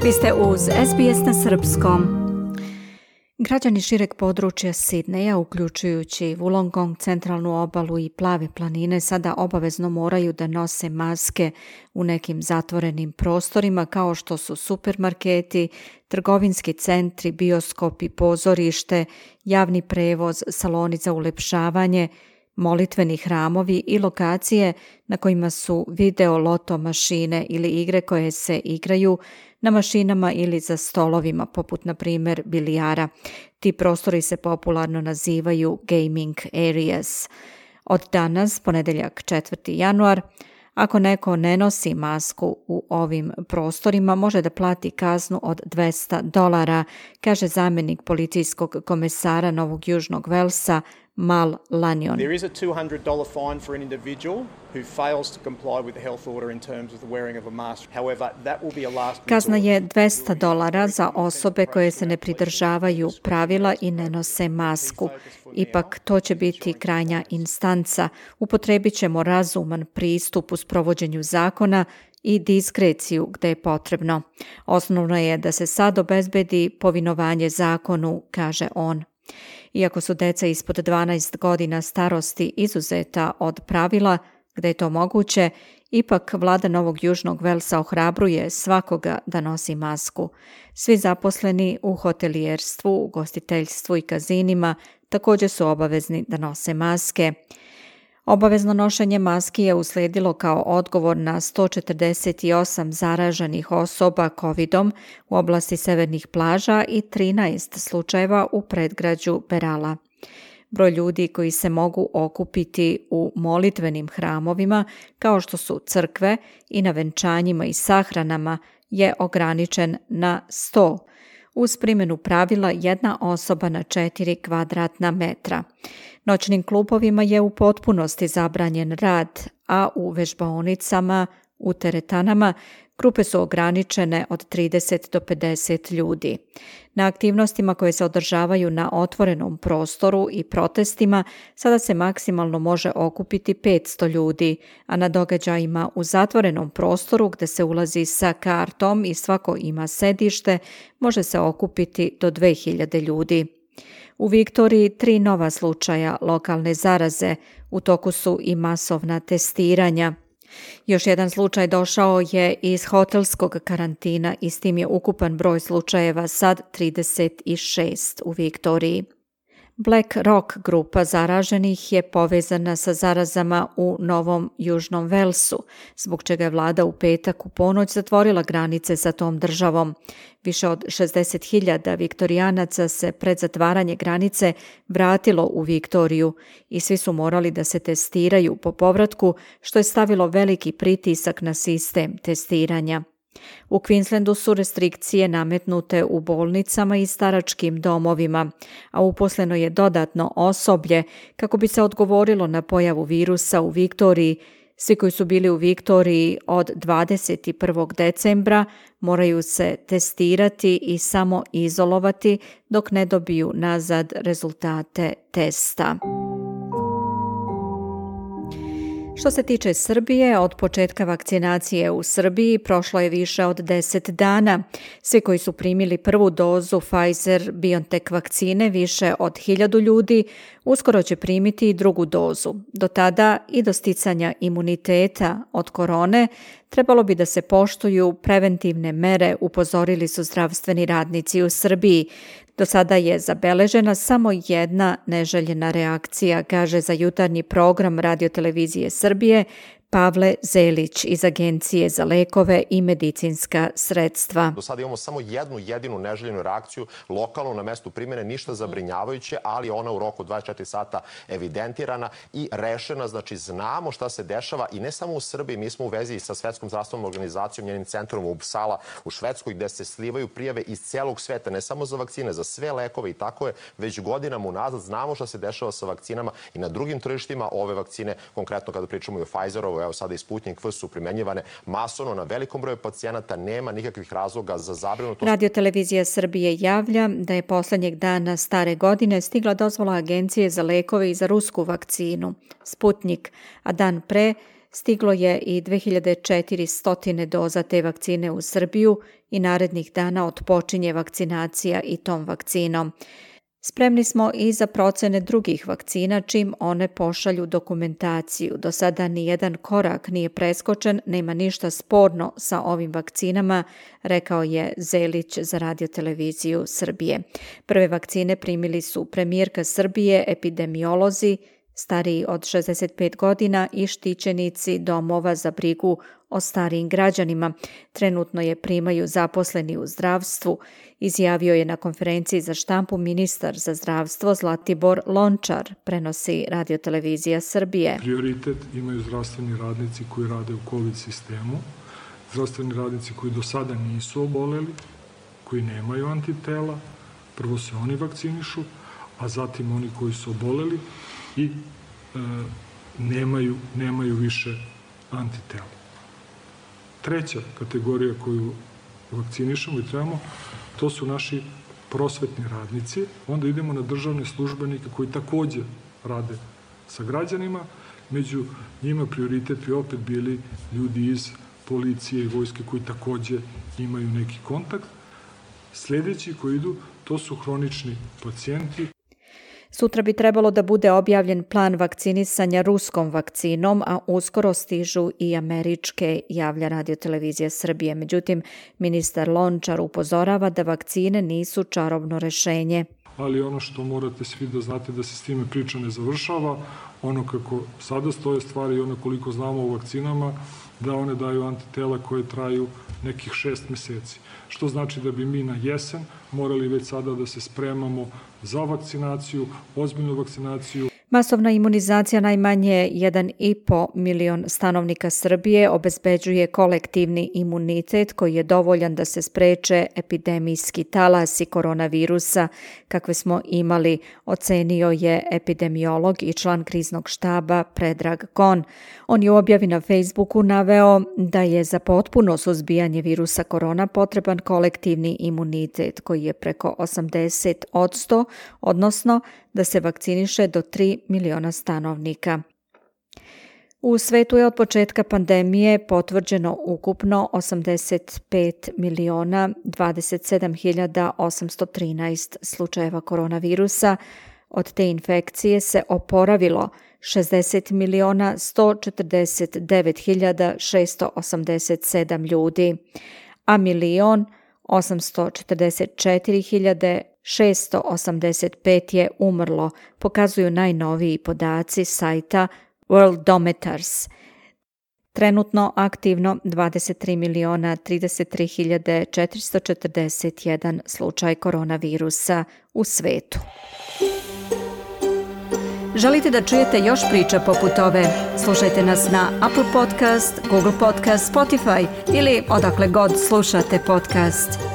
Vi ste uz SBS na srpskom. Građani šireg područja Sidneja, uključujući Wollongong, centralnu obalu i Plave planine, sada obavezno moraju da nose maske u nekim zatvorenim prostorima kao što su supermarketi, trgovinski centri, bioskopi, pozorište, javni prevoz, saloni za ulepšavanje, molitveni hramovi i lokacije na kojima su video loto mašine ili igre koje se igraju na mašinama ili za stolovima, poput na primjer bilijara. Ti prostori se popularno nazivaju gaming areas. Od danas, ponedeljak 4. januar, ako neko ne nosi masku u ovim prostorima, može da plati kaznu od $200, kaže zamjenik policijskog komesara Novog Južnog Velsa Mal Lanyon. There is a $200 fine for an individual who fails to comply with the health order in terms of the wearing of a mask. However, that will be a last resort. Kazna je $200 za osobe koje se ne pridržavaju pravila i ne nose masku. Ipak to će biti krajnja instanca. Upotrebit ćemo razuman pristup u sprovođenju zakona i diskreciju gde je potrebno. Osnovno je da se sad obezbedi povinovanje zakonu, kaže on. Iako su deca ispod 12 godina starosti izuzeta od pravila gde je to moguće, ipak vlada Novog Južnog Velsa ohrabruje svakoga da nosi masku. Svi zaposleni u hotelijerstvu, ugostiteljstvu i kazinima također su obavezni da nose maske. Obavezno nošenje maski je uslijedilo kao odgovor na 148 zaraženih osoba COVID-om u oblasti severnih plaža i 13 slučajeva u predgrađu Berala. Broj ljudi koji se mogu okupiti u molitvenim hramovima, kao što su crkve, i na venčanjima i sahranama je ograničen na 100. Uz primjenu pravila 1 osoba na 4 kvadratna metra. Noćnim klubovima je u potpunosti zabranjen rad, a u vežbaonicama, u teretanama, grupe su ograničene od 30 do 50 ljudi. Na aktivnostima koje se održavaju na otvorenom prostoru i protestima sada se maksimalno može okupiti 500 ljudi, a na događajima u zatvorenom prostoru gde se ulazi sa kartom i svako ima sedište može se okupiti do 2000 ljudi. U Viktoriji 3 nova slučaja lokalne zaraze, u toku su i masovna testiranja. Još jedan slučaj došao je iz hotelskog karantina i s tim je ukupan broj slučajeva sad 36 u Viktoriji. Black Rock grupa zaraženih je povezana sa zarazama u Novom Južnom Velsu, zbog čega je vlada u petak u ponoć zatvorila granice sa tom državom. Više od 60.000 viktorijanaca se pred zatvaranje granice vratilo u Viktoriju i svi su morali da se testiraju po povratku, što je stavilo veliki pritisak na sistem testiranja. U Queenslandu su restrikcije nametnute u bolnicama i staračkim domovima, a uposleno je dodatno osoblje kako bi se odgovorilo na pojavu virusa u Viktoriji. Svi koji su bili u Viktoriji od 21. decembra moraju se testirati i samo izolovati dok ne dobiju nazad rezultate testa. Što se tiče Srbije, od početka vakcinacije u Srbiji prošlo je više od 10 dana. Svi koji su primili prvu dozu Pfizer-BioNTech vakcine, više od 1000 ljudi, uskoro će primiti i drugu dozu. Do tada i do sticanja imuniteta od korone trebalo bi da se poštuju preventivne mere, upozorili su zdravstveni radnici u Srbiji. Do sada je zabeležena samo jedna neželjena reakcija, kaže za jutarnji program radiotelevizije Srbije Pavle Zelić iz Agencije za lekove i medicinska sredstva. Do sada imamo samo jednu jedinu neželjenu reakciju lokalno na mestu primjene, ništa zabrinjavajuće, ali ona u roku 24 sata evidentirana i rešena. Znači, znamo šta se dešava i ne samo u Srbiji, mi smo u vezi sa Svetskom zdravstvenom organizacijom, njenim centrom u Uppsala u Švedskoj, gde se slivaju prijave iz celog sveta, ne samo za vakcine, za sve lekove i tako je već godinama unazad. Znamo šta se dešava sa vakcinama i na drugim tržištima. Ove vakcine, konkretno kada pričamo i o Pfizerovu, evo sada i Sputnik V, su primenjivane masovno na velikom broju pacijenata, nema nikakvih razloga za zabrinutost. Radiotelevizija Srbije javlja da je poslednjeg dana stare godine stigla dozvola Agencije za lekove i za rusku vakcinu Sputnik, a dan pre Stiglo je i 2400 doza te vakcine u Srbiju i narednih dana otpočinje vakcinacija i tom vakcinom. Spremni smo i za procene drugih vakcina čim one pošalju dokumentaciju. Do sada nijedan korak nije preskočen, nema ništa sporno sa ovim vakcinama, rekao je Zelić za Radio-televiziju Srbije. Prve vakcine primili su premijerka Srbije, epidemiolozi, stariji od 65 godina i štićenici domova za brigu o starijim građanima. Trenutno je primaju zaposleni u zdravstvu, izjavio je na konferenciji za štampu ministar za zdravstvo Zlatibor Lončar, prenosi Radio-televizija Srbije. Prioritet imaju zdravstveni radnici koji rade u COVID sistemu, zdravstveni radnici koji do sada nisu oboleli, koji nemaju antitela, prvo se oni vakcinišu, a zatim oni koji su oboleli i nemaju više antitela. Treća kategorija koju vakcinišemo i trebamo, to su naši prosvetni radnici. Onda idemo na državne službenike koji takođe rade sa građanima. Među njima prioritet bi opet bili ljudi iz policije i vojske koji takođe imaju neki kontakt. Sljedeći koji idu, to su hronični pacijenti. Sutra bi trebalo da bude objavljen plan vakcinisanja ruskom vakcinom, a uskoro stižu i američke, javlja Radio-televizija Srbije. Međutim, ministar Lončar upozorava da vakcine nisu čarobno rešenje. Ali ono što morate svi da znate da se s time priča ne završava, ono kako sada stoje stvari i ono koliko znamo o vakcinama, da one daju antitela koje traju nekih 6 meseci. Što znači da bi mi na jesen morali već sada da se spremamo za vakcinaciju, ozbiljnu vakcinaciju. Masovna imunizacija najmanje 1,5 milion stanovnika Srbije obezbeđuje kolektivni imunitet koji je dovoljan da se spreče epidemijski talasi koronavirusa kakve smo imali, ocenio je epidemiolog i član kriznog štaba Predrag Kon. On je u objavi na Facebooku naveo da je za potpuno suzbijanje virusa korona potreban kolektivni imunitet koji je preko 80%, odnosno da se vakciniše do 3 miliona stanovnika. U svetu je od početka pandemije potvrđeno ukupno 85.027.813 slučajeva koronavirusa. Od te infekcije se oporavilo 60.149.687 ljudi, a 1.844.685 je umrlo, pokazuju najnoviji podaci sajta Worldometers. Trenutno aktivno 23.033.441 slučaj koronavirusa u svetu. Želite da čujete još priča poput ove? Slušajte nas na Apple Podcast, Google Podcast, Spotify ili odakle god slušate podcast.